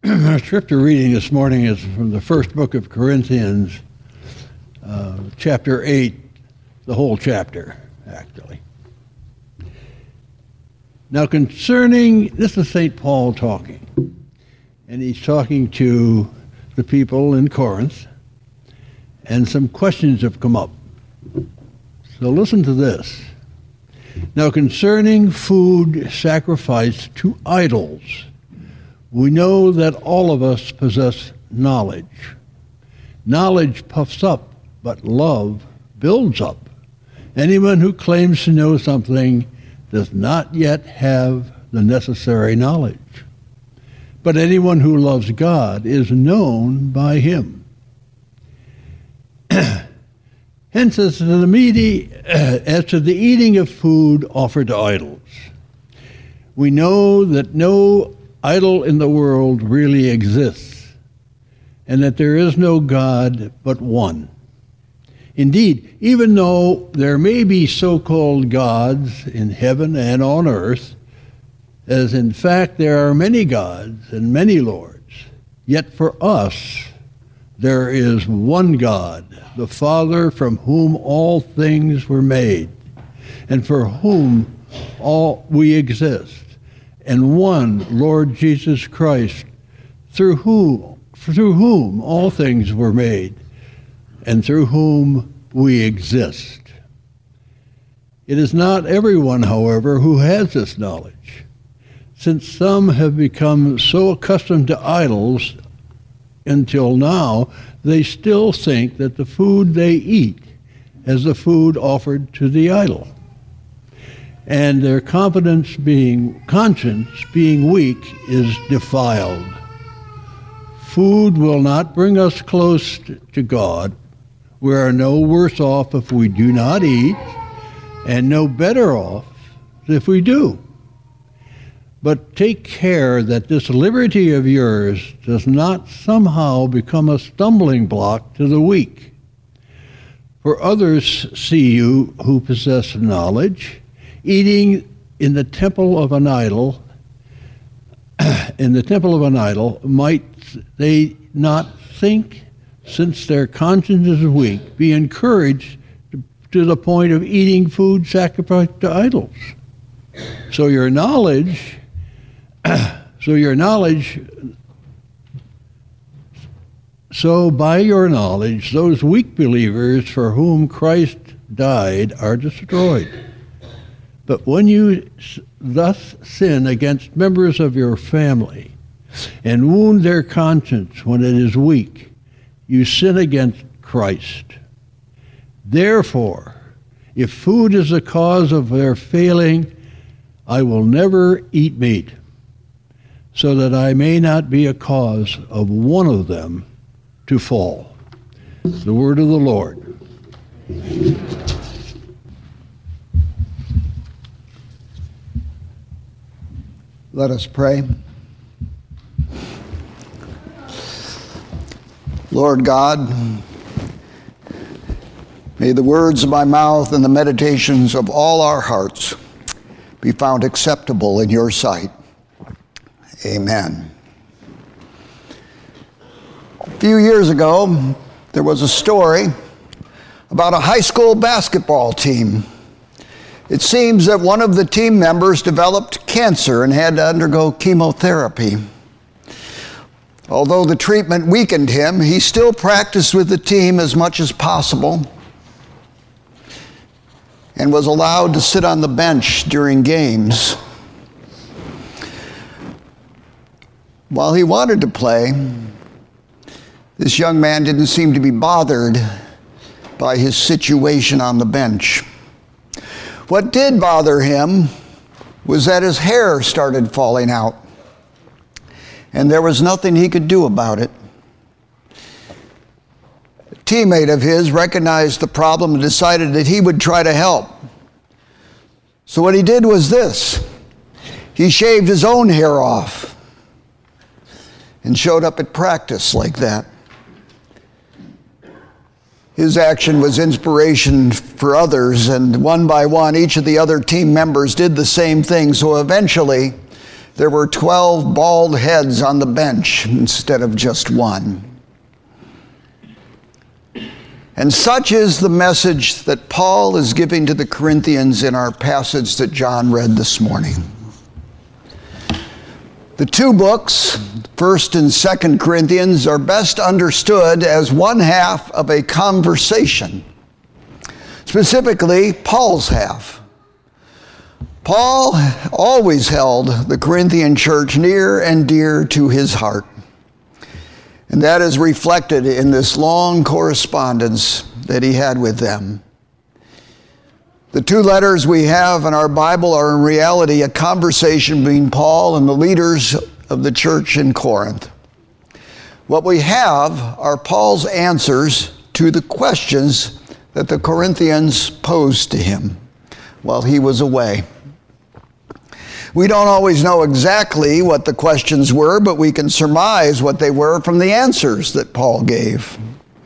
Our scripture reading this morning is from the first book of Corinthians, chapter 8, the whole chapter, actually. Now this is St. Paul talking, and he's talking to the people in Corinth, and some questions have come up. So listen to this. Now concerning food sacrificed to idols, we know that all of us possess knowledge. Knowledge puffs up, but love builds up. Anyone who claims to know something does not yet have the necessary knowledge. But anyone who loves God is known by him. Hence, as to the eating of food offered to idols, we know that no idol in the world really exists, and that there is no God but one. Indeed, even though there may be so-called gods in heaven and on earth, as in fact there are many gods and many lords, yet for us there is one God, the Father, from whom all things were made, and for whom all we exist, and one Lord Jesus Christ, through whom all things were made, and through whom we exist. It is not everyone, however, who has this knowledge, since some have become so accustomed to idols until now, they still think that the food they eat is the food offered to the idol. And their conscience being weak is defiled. Food will not bring us close to God. We are no worse off if we do not eat, and no better off if we do. But take care that this liberty of yours does not somehow become a stumbling block to the weak. For others see you who possess knowledge, eating in the temple of an idol, might they not think, since their conscience is weak, be encouraged to the point of eating food sacrificed to idols? So by your knowledge, those weak believers for whom Christ died are destroyed. But when you thus sin against members of your family and wound their conscience when it is weak, you sin against Christ. Therefore, if food is the cause of their failing, I will never eat meat, so that I may not be a cause of one of them to fall. The word of the Lord. Let us pray. Lord God, may the words of my mouth and the meditations of all our hearts be found acceptable in your sight. Amen. A few years ago, there was a story about a high school basketball team. It seems that one of the team members developed cancer and had to undergo chemotherapy. Although the treatment weakened him, he still practiced with the team as much as possible and was allowed to sit on the bench during games. While he wanted to play, this young man didn't seem to be bothered by his situation on the bench. What did bother him was that his hair started falling out, and there was nothing he could do about it. A teammate of his recognized the problem and decided that he would try to help. So what he did was this. He shaved his own hair off and showed up at practice like that. His action was inspiration for others, and one by one, each of the other team members did the same thing. So eventually, there were 12 bald heads on the bench instead of just one. And such is the message that Paul is giving to the Corinthians in our passage that John read this morning. The two books, 1st and 2nd Corinthians, are best understood as one half of a conversation, specifically Paul's half. Paul always held the Corinthian church near and dear to his heart. And that is reflected in this long correspondence that he had with them. The two letters we have in our Bible are in reality a conversation between Paul and the leaders of the church in Corinth. What we have are Paul's answers to the questions that the Corinthians posed to him while he was away. We don't always know exactly what the questions were, but we can surmise what they were from the answers that Paul gave.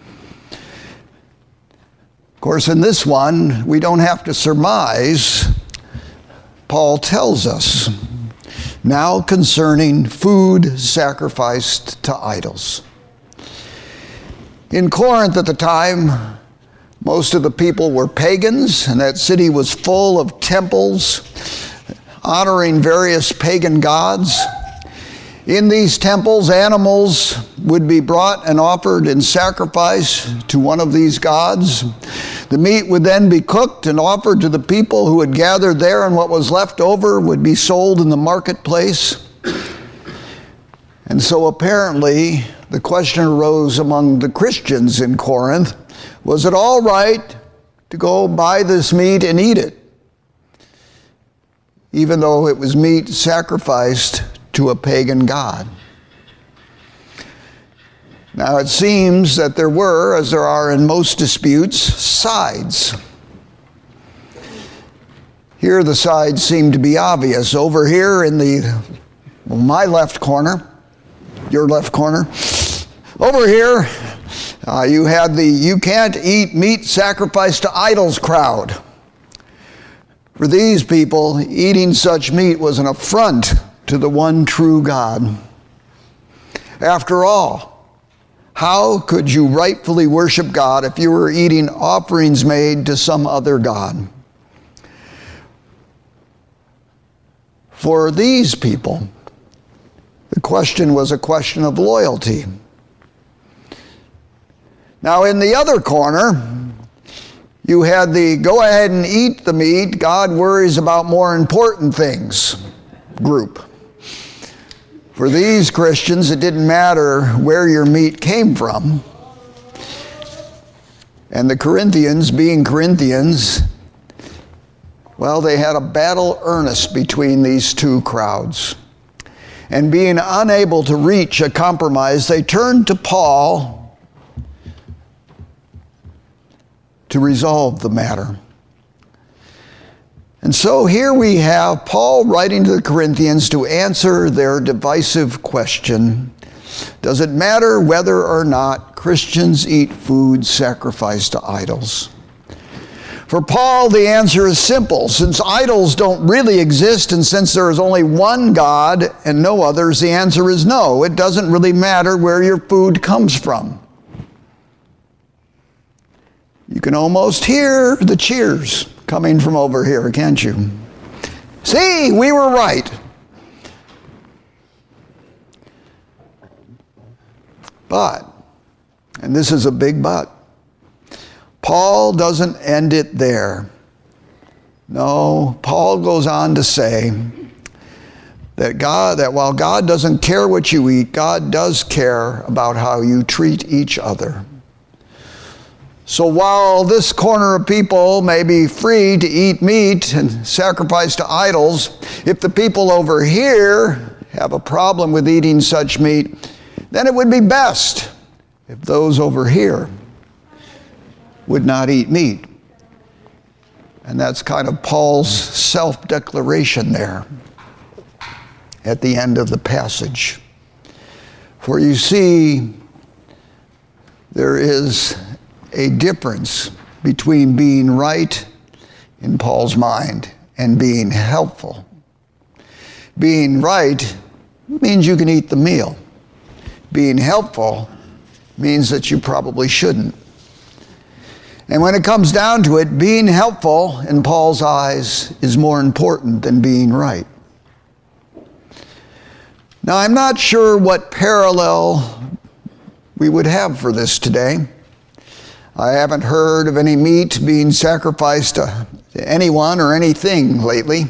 Of course, in this one, we don't have to surmise. Paul tells us, now concerning food sacrificed to idols. In Corinth at the time, most of the people were pagans, and that city was full of temples honoring various pagan gods. In these temples, animals would be brought and offered in sacrifice to one of these gods. The meat would then be cooked and offered to the people who had gathered there, and what was left over would be sold in the marketplace. And so apparently the question arose among the Christians in Corinth, was it all right to go buy this meat and eat it, even though it was meat sacrificed to a pagan god? Now it seems that there were, as there are in most disputes, sides. Here the sides seem to be obvious. Over here in my left corner, your left corner, over here you had the "you can't eat meat sacrificed to idols" crowd. For these people, eating such meat was an affront to the one true God. After all, how could you rightfully worship God if you were eating offerings made to some other god? For these people, the question was a question of loyalty. Now, in the other corner, you had the "go ahead and eat the meat, God worries about more important things" group. For these Christians, it didn't matter where your meat came from. And the Corinthians, being Corinthians, well, they had a battle earnest between these two crowds. And being unable to reach a compromise, they turned to Paul to resolve the matter. And so here we have Paul writing to the Corinthians to answer their divisive question: does it matter whether or not Christians eat food sacrificed to idols? For Paul, the answer is simple. Since idols don't really exist, and since there is only one God and no others, the answer is no. It doesn't really matter where your food comes from. You can almost hear the cheers coming from over here, can't you? See, we were right. But, and this is a big but, Paul doesn't end it there. No, Paul goes on to say that while God doesn't care what you eat, God does care about how you treat each other. So while this corner of people may be free to eat meat and sacrifice to idols, if the people over here have a problem with eating such meat, then it would be best if those over here would not eat meat. And that's kind of Paul's self-declaration there at the end of the passage. For you see, there is a difference between being right in Paul's mind and being helpful. Being right means you can eat the meal. Being helpful means that you probably shouldn't. And when it comes down to it, being helpful in Paul's eyes is more important than being right. Now, I'm not sure what parallel we would have for this today. I haven't heard of any meat being sacrificed to anyone or anything lately.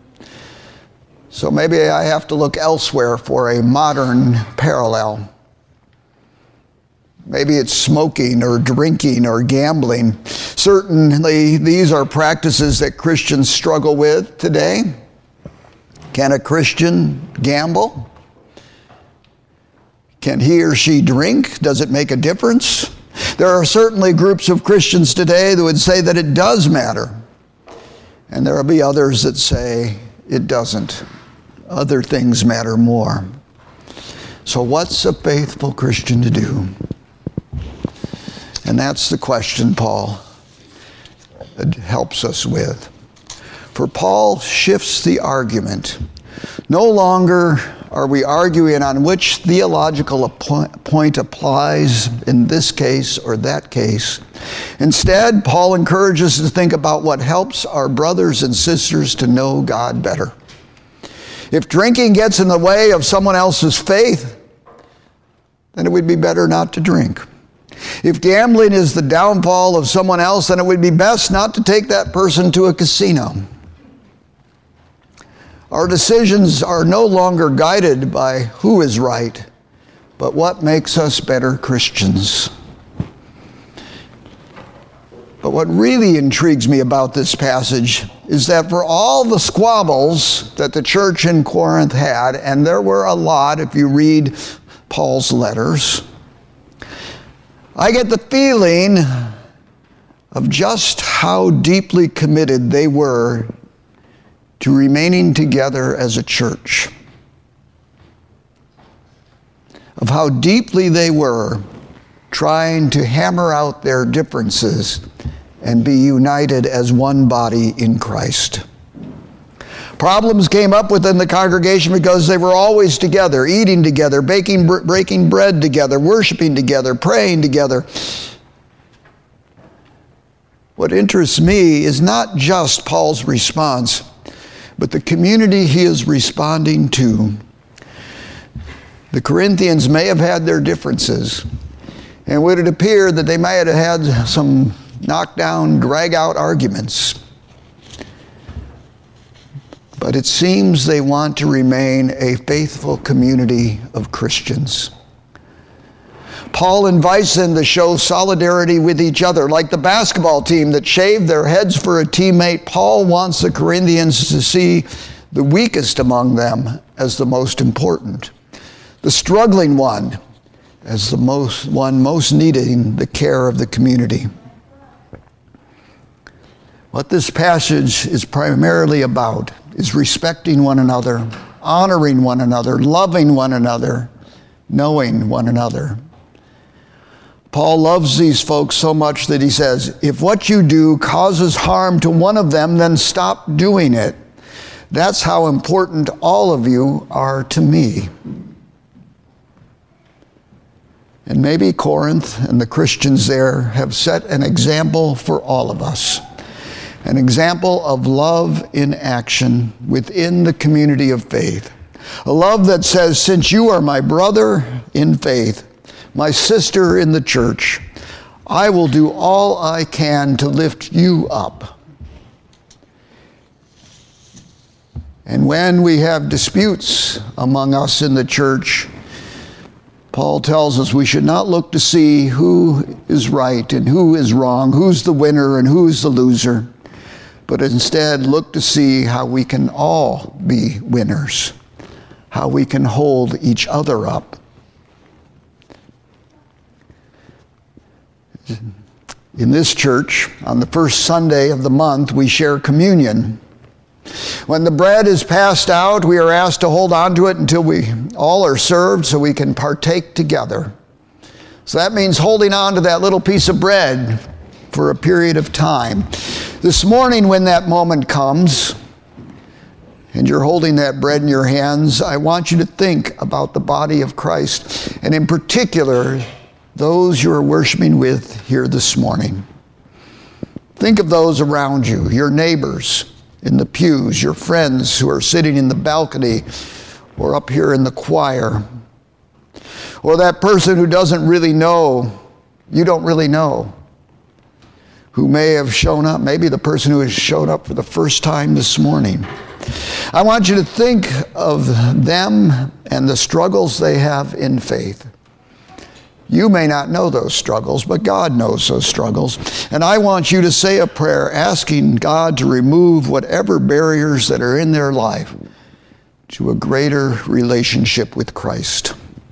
So maybe I have to look elsewhere for a modern parallel. Maybe it's smoking or drinking or gambling. Certainly, these are practices that Christians struggle with today. Can a Christian gamble? Can he or she drink? Does it make a difference? There are certainly groups of Christians today that would say that it does matter. And there will be others that say it doesn't. Other things matter more. So what's a faithful Christian to do? And that's the question Paul helps us with. For Paul shifts the argument. No longer are we arguing on which theological point applies in this case or that case. Instead, Paul encourages us to think about what helps our brothers and sisters to know God better. If drinking gets in the way of someone else's faith, then it would be better not to drink. If gambling is the downfall of someone else, then it would be best not to take that person to a casino. Our decisions are no longer guided by who is right, but what makes us better Christians. But what really intrigues me about this passage is that for all the squabbles that the church in Corinth had, and there were a lot if you read Paul's letters, I get the feeling of just how deeply committed they were to remaining together as a church. Of how deeply they were trying to hammer out their differences and be united as one body in Christ. Problems came up within the congregation because they were always together, eating together, breaking bread together, worshiping together, praying together. What interests me is not just Paul's response, but the community he is responding to. The Corinthians may have had their differences, and would it appear that they may have had some knockdown, drag-out arguments. But it seems they want to remain a faithful community of Christians. Paul invites them to show solidarity with each other. Like the basketball team that shaved their heads for a teammate, Paul wants the Corinthians to see the weakest among them as the most important, the struggling one as the one most needing the care of the community. What this passage is primarily about is respecting one another, honoring one another, loving one another, knowing one another. Paul loves these folks so much that he says, if what you do causes harm to one of them, then stop doing it. That's how important all of you are to me. And maybe Corinth and the Christians there have set an example for all of us. An example of love in action within the community of faith. A love that says, since you are my brother in faith, my sister in the church, I will do all I can to lift you up. And when we have disputes among us in the church, Paul tells us we should not look to see who is right and who is wrong, who's the winner and who's the loser, but instead look to see how we can all be winners, how we can hold each other up. In this church, on the first Sunday of the month, we share communion. When the bread is passed out, we are asked to hold on to it until we all are served so we can partake together. So that means holding on to that little piece of bread for a period of time. This morning when that moment comes, and you're holding that bread in your hands, I want you to think about the body of Christ, and in particular, those you are worshiping with here this morning. Think of those around you, your neighbors in the pews, your friends who are sitting in the balcony or up here in the choir, or that person who doesn't really know, you don't really know, who may have shown up, maybe the person who has showed up for the first time this morning. I want you to think of them and the struggles they have in faith. You may not know those struggles, but God knows those struggles. And I want you to say a prayer asking God to remove whatever barriers that are in their life to a greater relationship with Christ.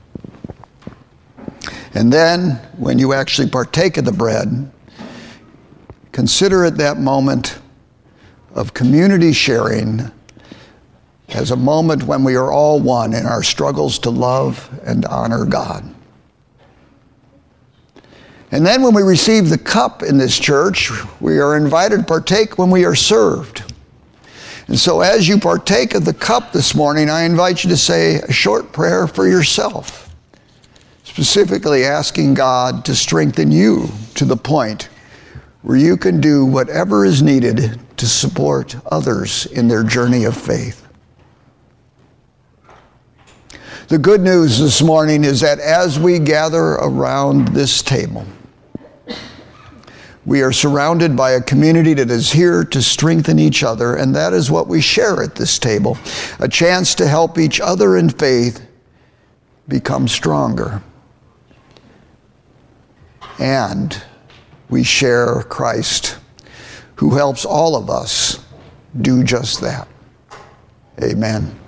And then, when you actually partake of the bread, consider it that moment of community sharing as a moment when we are all one in our struggles to love and honor God. And then when we receive the cup in this church, we are invited to partake when we are served. And so as you partake of the cup this morning, I invite you to say a short prayer for yourself, specifically asking God to strengthen you to the point where you can do whatever is needed to support others in their journey of faith. The good news this morning is that as we gather around this table, we are surrounded by a community that is here to strengthen each other, and that is what we share at this table, a chance to help each other in faith become stronger. And we share Christ, who helps all of us do just that. Amen.